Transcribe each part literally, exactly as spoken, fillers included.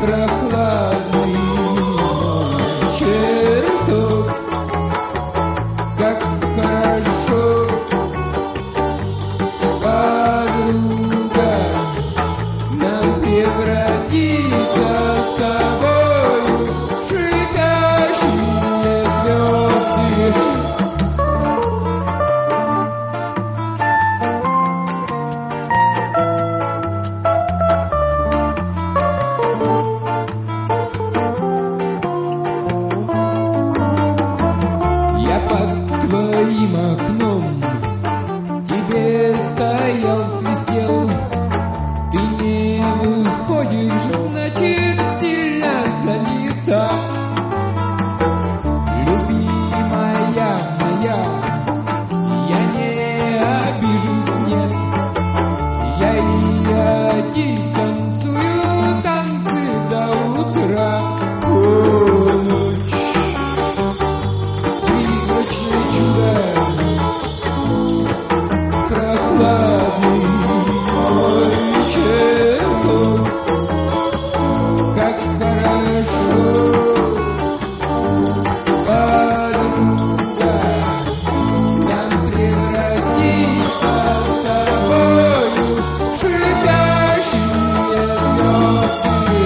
прохладный чертог, как хорошо, подруга, нам превратиться с тобою в шипящие звезды. Твоим окном тебе стоял, свистел. Ты не выходишь, значит, сильно занята. Любимая моя, я не обижусь, нет. Я и один танцую танцы до утра. Прохладный мой чертог, как хорошо, подруга, нам превратиться с тобою в шипящие звезды.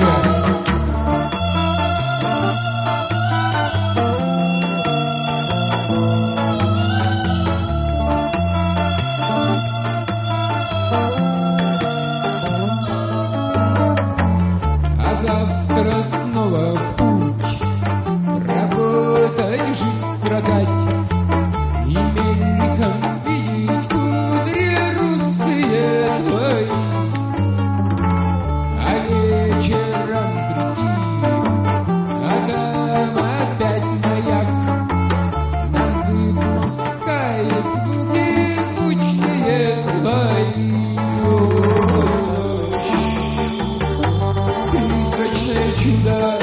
Завтра снова в путь, работать, жить, страдать и мельком видеть кудри русые твои. А вечером прийти, а там опять маяк нам выпускает звуки звучные свои. Чудо.